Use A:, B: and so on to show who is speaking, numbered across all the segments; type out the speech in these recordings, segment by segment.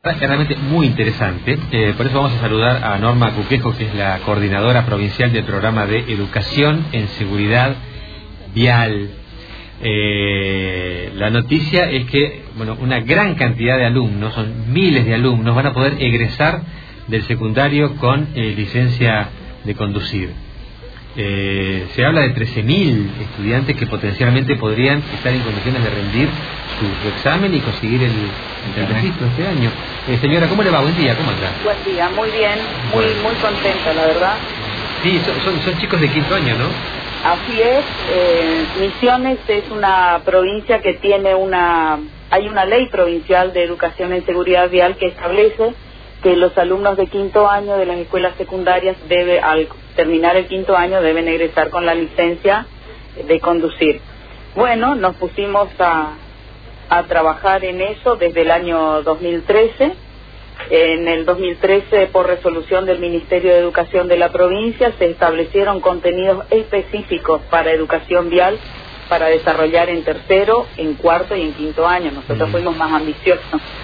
A: Es realmente muy interesante, por eso vamos a saludar a Norma Cuquejo, que es la coordinadora provincial del programa de Educación en Seguridad Vial. La noticia es que, bueno, una gran cantidad de alumnos, son miles de alumnos, van a poder egresar del secundario con licencia de conducir. Se habla de 13.000 estudiantes que potencialmente podrían estar en condiciones de rendir su examen y conseguir el registro este año. Señora, ¿cómo le va? Buen día, ¿cómo anda?
B: Buen día, muy bien, muy contenta, la verdad.
A: Sí, son chicos de quinto año, ¿no?
B: Así es. Misiones es una provincia que tiene hay una ley provincial de educación en seguridad vial que establece que los alumnos de quinto año de las escuelas secundarias al terminar el quinto año deben egresar con la licencia de conducir. Bueno, nos pusimos a trabajar en eso desde el año 2013. En el 2013, por resolución del Ministerio de Educación de la provincia, se establecieron contenidos específicos para educación vial para desarrollar en tercero, en cuarto y en quinto año. Nosotros fuimos más ambiciosos.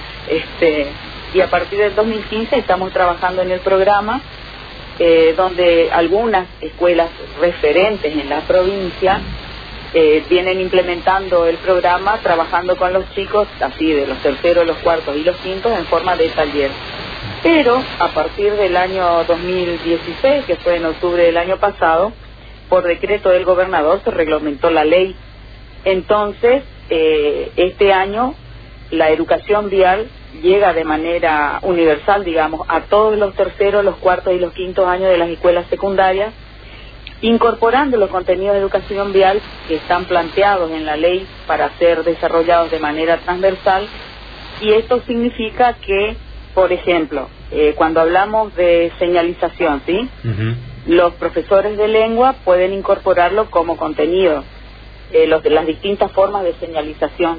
B: Y a partir del 2015 estamos trabajando en el programa, donde algunas escuelas referentes en la provincia vienen implementando el programa, trabajando con los chicos, así de los terceros, los cuartos y los quintos, en forma de taller. Pero a partir del año 2016, que fue en octubre del año pasado, por decreto del gobernador se reglamentó la ley. Entonces, este año la educación vial llega de manera universal, digamos, a todos los terceros, los cuartos y los quintos años de las escuelas secundarias, incorporando los contenidos de educación vial que están planteados en la ley para ser desarrollados de manera transversal. Y esto significa que, por ejemplo, cuando hablamos de señalización, ¿sí? Los profesores de lengua pueden incorporarlo como contenido, las distintas formas de señalización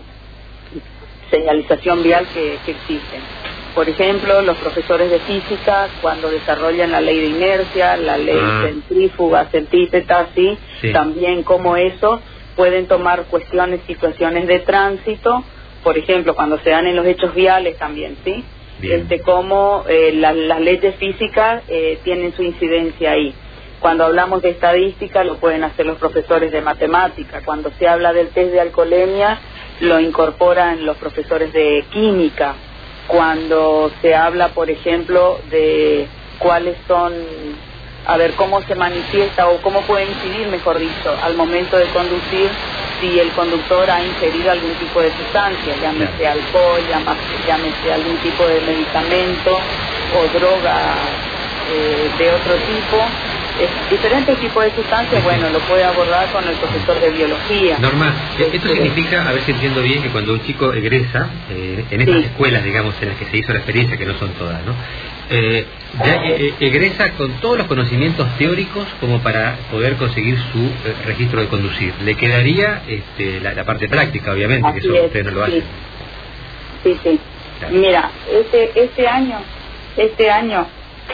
B: vial que existen. Por ejemplo, los profesores de física, cuando desarrollan la ley de inercia, la ley centrífuga, centrípeta, ¿sí? También como eso, pueden tomar situaciones de tránsito, por ejemplo, cuando se dan en los hechos viales también, ¿sí? Como las leyes físicas tienen su incidencia ahí. Cuando hablamos de estadística, lo pueden hacer los profesores de matemática. Cuando se habla del test de alcoholemia, lo incorporan los profesores de química. Cuando se habla, por ejemplo, de cuáles son, cómo se manifiesta o cómo puede incidir, mejor dicho, al momento de conducir, si el conductor ha ingerido algún tipo de sustancia, llámese alcohol, llámese algún tipo de medicamento o droga de otro tipo. Diferentes tipos de sustancias, bueno, lo puede abordar con el profesor de biología.
A: Norma, esto significa, a ver si entiendo bien, que cuando un chico egresa, en estas escuelas, digamos, en las que se hizo la experiencia, que no son todas, ¿no? Egresa con todos los conocimientos teóricos como para poder conseguir su registro de conducir. Le quedaría la parte práctica, obviamente, así que eso usted no lo hace.
B: Sí. Claro. Mira, este año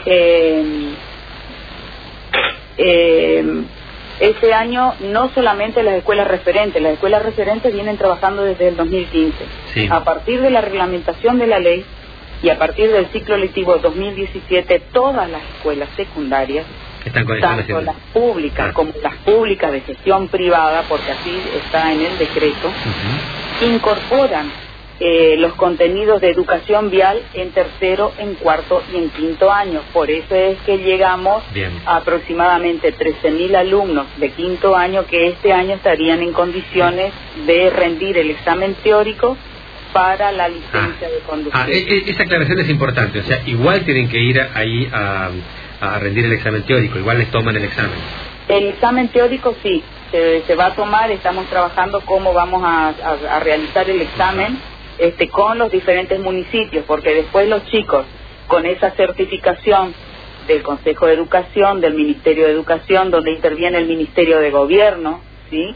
B: no solamente las escuelas referentes vienen trabajando desde el 2015. A partir de la reglamentación de la ley y a partir del ciclo lectivo 2017, todas las escuelas secundarias, tanto las públicas como las públicas de gestión privada, porque así está en el decreto, incorporan los contenidos de educación vial en tercero, en cuarto y en quinto año. Por eso es que llegamos a aproximadamente 13.000 alumnos de quinto año que este año estarían en condiciones de rendir el examen teórico para la licencia de conducir.
A: Esa aclaración es importante, o sea, igual tienen que ir ahí a rendir el examen teórico, igual les toman el examen.
B: El examen teórico sí, se va a tomar, estamos trabajando cómo vamos a realizar el examen con los diferentes municipios, porque después los chicos, con esa certificación del Consejo de Educación, del Ministerio de Educación, donde interviene el Ministerio de Gobierno, ¿sí?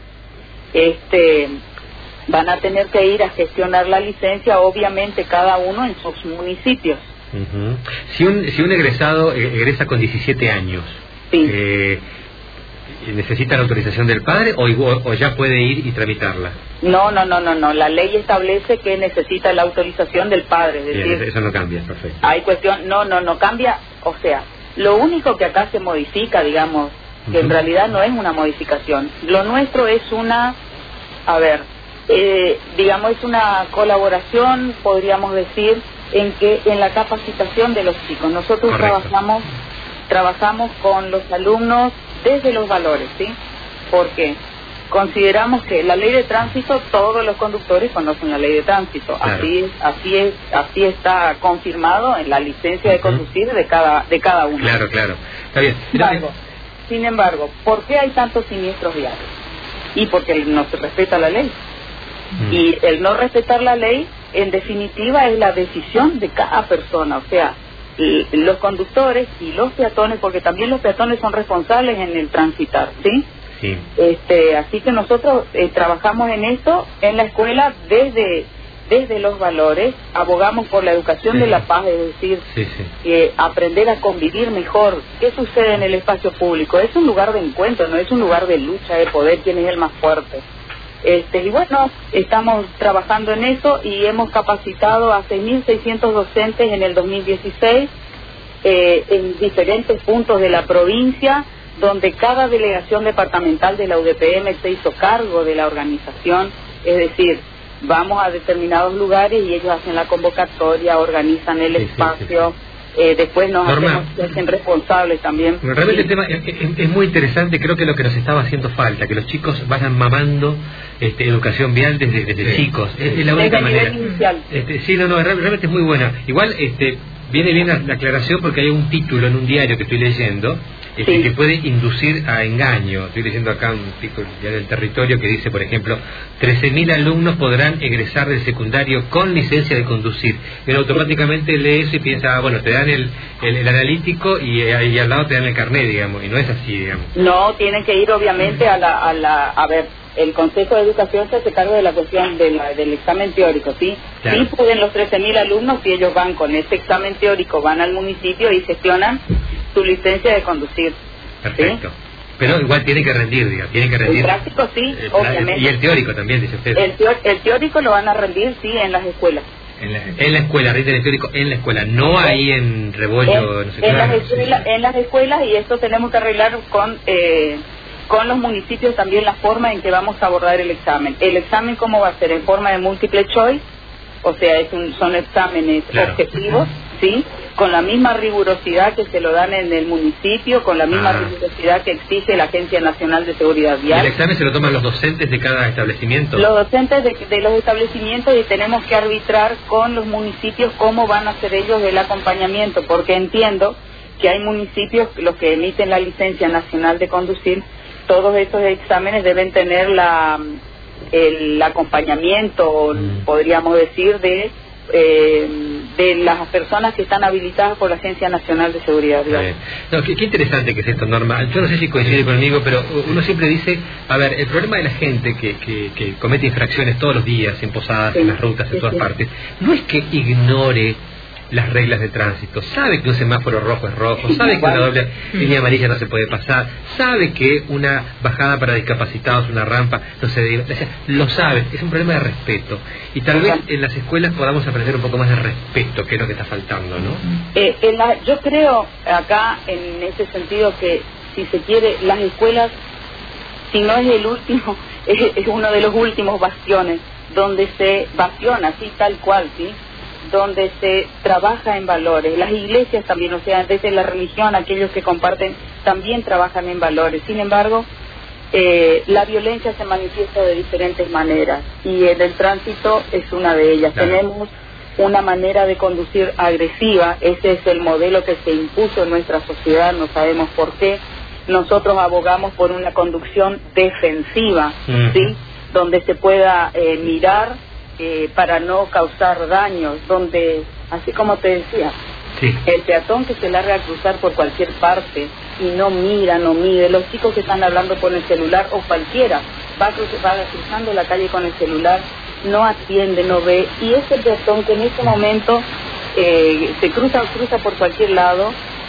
B: Van a tener que ir a gestionar la licencia, obviamente cada uno en sus municipios.
A: Si un egresado egresa con 17 años, ¿Necesita la autorización del padre o ya puede ir y tramitarla?
B: No, la ley establece que necesita la autorización del padre. Es decir,
A: bien, eso no cambia, perfecto.
B: Hay cuestión, no cambia, o sea, lo único que acá se modifica, digamos, que en realidad no es una modificación. Lo nuestro es una, digamos, es una colaboración, podríamos decir, en la capacitación de los chicos. Nosotros trabajamos con los alumnos desde los valores, ¿sí? Porque consideramos que la ley de tránsito, todos los conductores conocen la ley de tránsito. Claro. Así está confirmado en la licencia de conducir de cada uno.
A: Claro, está bien.
B: Sin embargo, ¿por qué hay tantos siniestros viales? Y porque no se respeta la ley. Y el no respetar la ley, en definitiva, es la decisión de cada persona. O sea, los conductores y los peatones, porque también los peatones son responsables en el transitar, ¿sí? Sí. Así que nosotros trabajamos en esto en la escuela desde los valores, abogamos por la educación de la paz, es decir, aprender a convivir mejor. ¿Qué sucede en el espacio público? Es un lugar de encuentro, no es un lugar de lucha de poder, quién es el más fuerte. Y bueno, estamos trabajando en eso y hemos capacitado a 6.600 docentes en el 2016 en diferentes puntos de la provincia, donde cada delegación departamental de la UDPM se hizo cargo de la organización, es decir, vamos a determinados lugares y ellos hacen la convocatoria, organizan el espacio. Después nos hacen responsables también.
A: Bueno, realmente el tema es muy interesante. Creo que lo que nos estaba haciendo falta, que los chicos vayan mamando educación vial desde chicos, es la única manera. Realmente es muy buena. Igual viene bien la aclaración, porque hay un título en un diario que estoy leyendo que puede inducir a engaño. Estoy leyendo acá un título ya del Territorio que dice, por ejemplo, 13.000 alumnos podrán egresar del secundario con licencia de conducir. Y uno automáticamente lee eso y piensa, bueno, te dan el analítico y ahí al lado te dan el carnet, digamos, y no es así, digamos.
B: No, tienen que ir obviamente a ver, el Consejo de Educación se hace cargo de la cuestión del examen teórico, ¿sí? Claro. Sí pueden los 13.000 alumnos, si ellos van con ese examen teórico, van al municipio y gestionan su licencia de conducir.
A: Perfecto. ¿Sí? Pero igual tiene que rendir, diga, tiene que rendir.
B: El práctico sí, obviamente.
A: Y el teórico también, dice usted.
B: El teórico lo van a rendir, sí, en las escuelas.
A: En la escuela, rinden el teórico en la escuela, no ahí en Rebollo, no sé qué.
B: En las escuelas, y esto tenemos que arreglar con los municipios también la forma en que vamos a abordar el examen. El examen, ¿cómo va a ser? En forma de múltiple choice, o sea, son exámenes objetivos, ¿sí? Con la misma rigurosidad que se lo dan en el municipio, con la misma rigurosidad que exige la Agencia Nacional de Seguridad Vial.
A: ¿El examen se lo toman los docentes de cada establecimiento?
B: Los docentes de los establecimientos, y tenemos que arbitrar con los municipios cómo van a hacer ellos el acompañamiento, porque entiendo que hay municipios, los que emiten la licencia nacional de conducir, todos estos exámenes deben tener el acompañamiento, podríamos decir, de las personas que están habilitadas por la Agencia Nacional de Seguridad Vial.
A: No, qué interesante que es esto, Norma. Yo no sé si coincide conmigo, pero uno siempre dice, a ver, el problema de la gente que comete infracciones todos los días en posadas, en las rutas, en todas partes, no es que ignore las reglas de tránsito, sabe que un semáforo rojo es rojo, sabe que una doble línea amarilla no se puede pasar, sabe que una bajada para discapacitados, una rampa, no se debe, o sea, lo sabe, es un problema de respeto, y tal vez en las escuelas podamos aprender un poco más de respeto, que es lo que está faltando, ¿no?
B: Yo creo acá, en ese sentido, que si se quiere, las escuelas, si no es el último, es uno de los últimos bastiones, donde se bastiona, así tal cual, ¿sí?, donde se trabaja en valores. Las iglesias también, o sea, desde la religión, aquellos que comparten también trabajan en valores. Sin embargo, la violencia se manifiesta de diferentes maneras, y en el tránsito es una de ellas. Claro. Tenemos una manera de conducir agresiva, ese es el modelo que se impuso en nuestra sociedad, no sabemos por qué. Nosotros abogamos por una conducción defensiva, ¿sí?, donde se pueda mirar para no causar daños, donde, así como te decía, el peatón que se larga a cruzar por cualquier parte y no mira, no mide, los chicos que están hablando por el celular, o cualquiera va cruzando la calle con el celular, no atiende, no ve, y ese peatón que en ese momento se cruza por cualquier lado,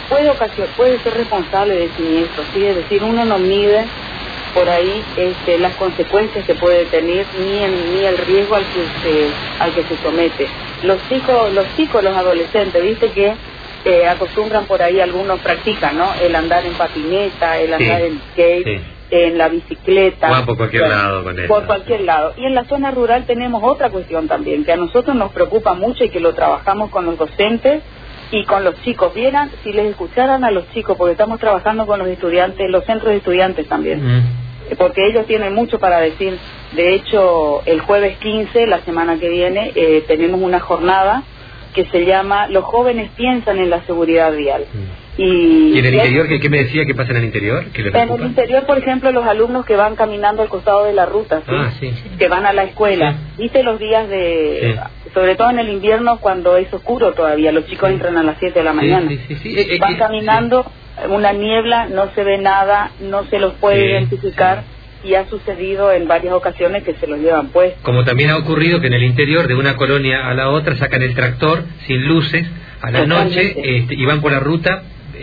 B: puede ser responsable de siniestros, ¿sí? Es decir, uno no mide por ahí las consecuencias que puede tener ni el riesgo al que se somete. Los chicos, los adolescentes, viste que acostumbran por ahí, algunos practican, ¿no? El andar en patineta, el andar en skate, en la bicicleta.
A: Van por cualquier lado con eso.
B: Por cualquier lado. Y en la zona rural tenemos otra cuestión también, que a nosotros nos preocupa mucho y que lo trabajamos con los docentes y con los chicos. Vieran, si les escucharan a los chicos, porque estamos trabajando con los estudiantes, los centros de estudiantes también, porque ellos tienen mucho para decir. De hecho, el jueves 15, la semana que viene, tenemos una jornada que se llama Los jóvenes piensan en la seguridad vial.
A: ¿Y en el interior qué me decía que pasa en el interior?
B: En el interior, por ejemplo, los alumnos que van caminando al costado de la ruta, que van a la escuela. ¿Viste los días sobre todo en el invierno, cuando es oscuro todavía, los chicos entran a las 7 de la mañana? Van caminando, una niebla, no se ve nada, no se los puede identificar. Y ha sucedido en varias ocasiones que se los llevan puestos.
A: Como también ha ocurrido que en el interior de una colonia a la otra sacan el tractor sin luces a la noche y van por la ruta,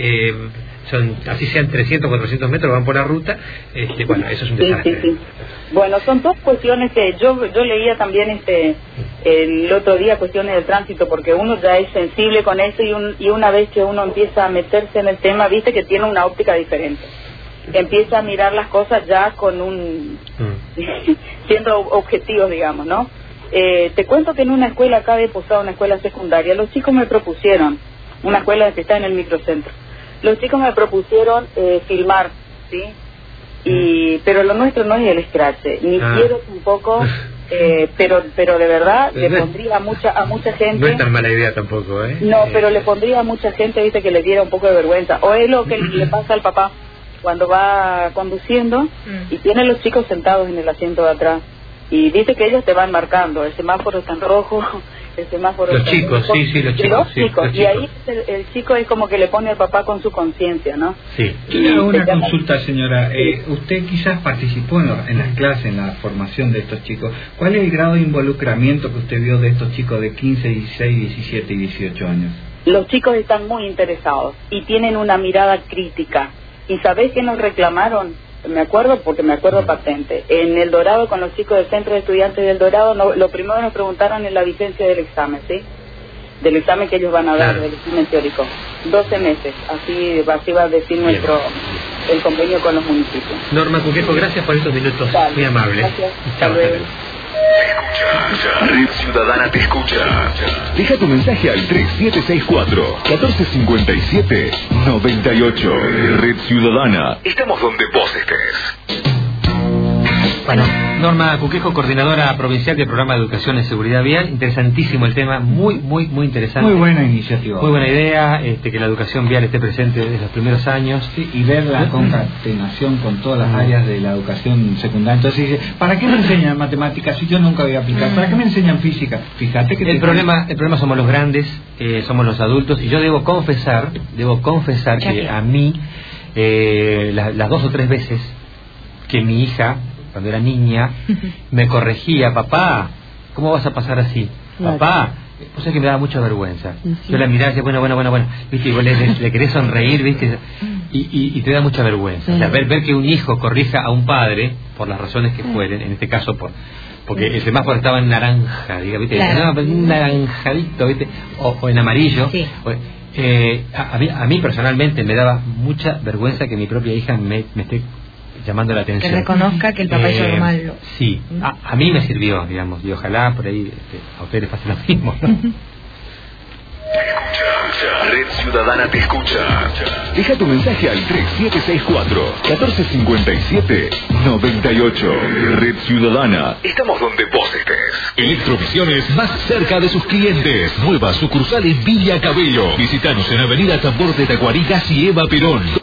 A: así sean 300, 400 metros, van por la ruta, bueno, eso es un desastre.
B: Bueno, son dos cuestiones que yo leía también el otro día, cuestiones del tránsito, porque uno ya es sensible con eso y una vez que uno empieza a meterse en el tema, viste que tiene una óptica diferente. Empieza a mirar las cosas ya con siendo objetivos, digamos, ¿no? Te cuento que en una escuela acá de Posada, una escuela secundaria, los chicos me propusieron, una escuela que está en el microcentro, los chicos me propusieron filmar, ¿sí? Pero lo nuestro no es el scratch, ni quiero tampoco, pero de verdad le pondría a mucha gente.
A: No es tan mala idea tampoco, ¿eh?
B: No, pero le pondría a mucha gente, viste, que le diera un poco de vergüenza. O es lo que le pasa al papá cuando va conduciendo y tiene los chicos sentados en el asiento de atrás y dice que ellos te van marcando, el semáforo está en rojo, el semáforo
A: los
B: está
A: chicos,
B: en rojo.
A: los chicos.
B: Y ahí el chico es como que le pone al papá con su conciencia, ¿no?
C: Sí. Yo le hago una consulta, señora. Usted quizás participó en las clases, en la formación de estos chicos. ¿Cuál es el grado de involucramiento que usted vio de estos chicos de 15, 16, 17 y 18 años?
B: Los chicos están muy interesados y tienen una mirada crítica. ¿Y sabés qué nos reclamaron? Me acuerdo porque me acuerdo patente. En El Dorado, con los chicos del Centro de Estudiantes del Dorado, lo primero que nos preguntaron es la vigencia del examen, ¿sí? Del examen que ellos van a dar, del examen teórico. 12 meses, así va a decir el convenio con los municipios.
A: Norma Cuquejo, gracias por estos minutos, muy amables.
B: Gracias.
A: Chao.
D: Red Ciudadana te escucha. Deja tu mensaje al 3764-1457-98. Red Ciudadana. Estamos donde vos estés.
A: Bueno, Norma Cuquejo, coordinadora provincial del programa de educación en seguridad vial. Interesantísimo el tema, muy interesante.
C: Muy buena iniciativa.
A: Muy buena idea, que la educación vial esté presente desde los primeros años.
C: Sí, y ver la concatenación con todas las áreas de la educación secundaria. Entonces dice, ¿para qué me enseñan matemáticas si yo nunca voy a aplicar? ¿Para qué me enseñan física? Fíjate que
A: el problema somos los grandes, somos los adultos, y yo debo confesar que a mí las 2 o 3 veces que mi hija, cuando era niña, me corregía: papá, ¿cómo vas a pasar así? Papá, pues es que me daba mucha vergüenza. Yo la miraba y decía, bueno, viste, y vos le querés sonreír, viste, y te da mucha vergüenza. O sea, ver que un hijo corrija a un padre, por las razones que fueren, en este caso porque el semáforo estaba en naranja, ¿viste? No, un naranjadito, ¿viste? O en amarillo. Sí. A mí personalmente me daba mucha vergüenza que mi propia hija me esté llamando la atención.
E: Que reconozca que el papá hizo algo malo.
A: Sí, a mí me sirvió, digamos, y ojalá por ahí a ustedes les pase lo mismo, ¿no?
D: Red Ciudadana te escucha. Deja tu mensaje al 3764-1457-98. Red Ciudadana. Estamos donde vos estés. Electrovisiones más cerca de sus clientes. Nueva sucursal en Villa Cabello. Visítanos en Avenida Tambor de Tacuarí, casi Eva Perón.